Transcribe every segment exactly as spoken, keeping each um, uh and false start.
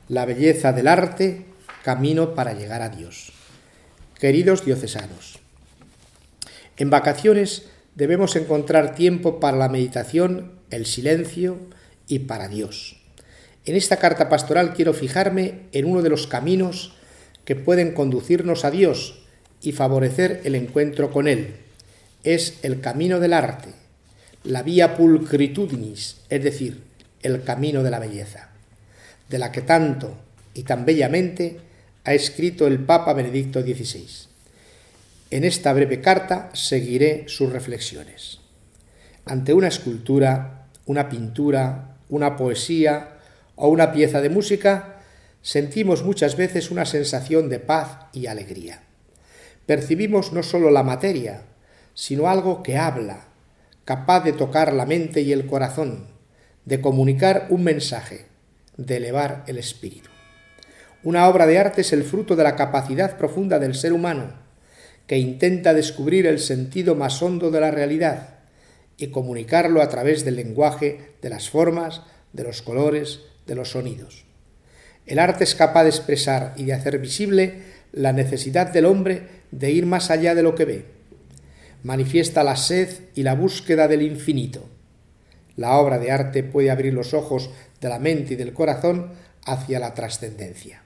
La belleza del arte, camino para llegar a Dios. Queridos diocesanos, en vacaciones debemos encontrar tiempo para la meditación, el silencio y para Dios. En esta carta pastoral quiero fijarme en uno de los caminos que pueden conducirnos a Dios y favorecer el encuentro con Él. Es el camino del arte, la via pulchritudinis, es decir, el camino de la belleza, de la que tanto y tan bellamente ha escrito el Papa Benedicto dieciséis. En esta breve carta seguiré sus reflexiones. Ante una escultura, una pintura, una poesía o una pieza de música, sentimos muchas veces una sensación de paz y alegría. Percibimos no solo la materia, sino algo que habla, capaz de tocar la mente y el corazón, de comunicar un mensaje, de elevar el espíritu. Una obra de arte es el fruto de la capacidad profunda del ser humano, que intenta descubrir el sentido más hondo de la realidad y comunicarlo a través del lenguaje, de las formas, de los colores, de los sonidos. El arte es capaz de expresar y de hacer visible la necesidad del hombre de ir más allá de lo que ve. Manifiesta la sed y la búsqueda del infinito. La obra de arte puede abrir los ojos de la mente y del corazón hacia la trascendencia.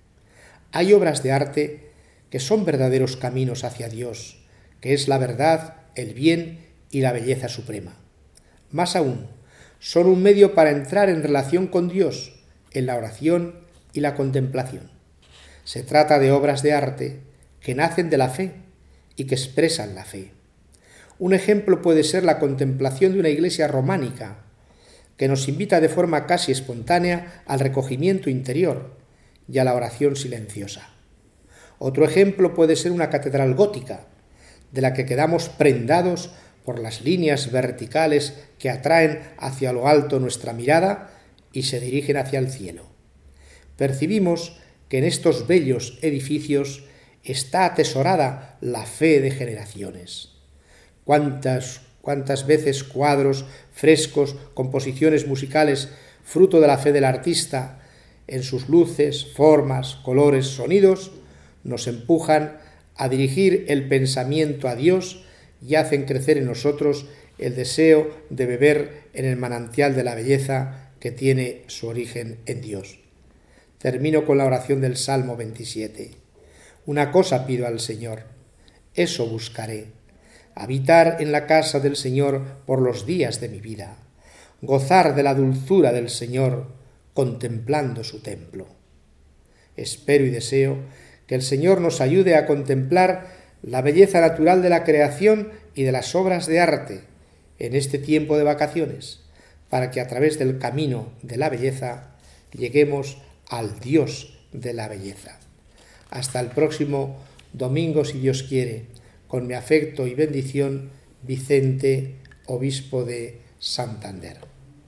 Hay obras de arte que son verdaderos caminos hacia Dios, que es la verdad, el bien y la belleza suprema. Más aún, son un medio para entrar en relación con Dios, en la oración y la contemplación. Se trata de obras de arte que nacen de la fe y que expresan la fe. Un ejemplo puede ser la contemplación de una iglesia románica, que nos invita de forma casi espontánea al recogimiento interior y a la oración silenciosa. Otro ejemplo puede ser una catedral gótica, de la que quedamos prendados por las líneas verticales que atraen hacia lo alto nuestra mirada y se dirigen hacia el cielo. Percibimos que en estos bellos edificios está atesorada la fe de generaciones. Cuántas, cuántas veces cuadros, frescos, composiciones musicales, fruto de la fe del artista, en sus luces, formas, colores, sonidos, nos empujan a dirigir el pensamiento a Dios y hacen crecer en nosotros el deseo de beber en el manantial de la belleza que tiene su origen en Dios. Termino con la oración del Salmo veintisiete. Una cosa pido al Señor, eso buscaré, habitar en la casa del Señor por los días de mi vida, gozar de la dulzura del Señor, contemplando su templo. Espero y deseo que el Señor nos ayude a contemplar la belleza natural de la creación y de las obras de arte en este tiempo de vacaciones, para que a través del camino de la belleza lleguemos al Dios de la belleza. Hasta el próximo domingo, si Dios quiere, con mi afecto y bendición, Vicente, obispo de Santander.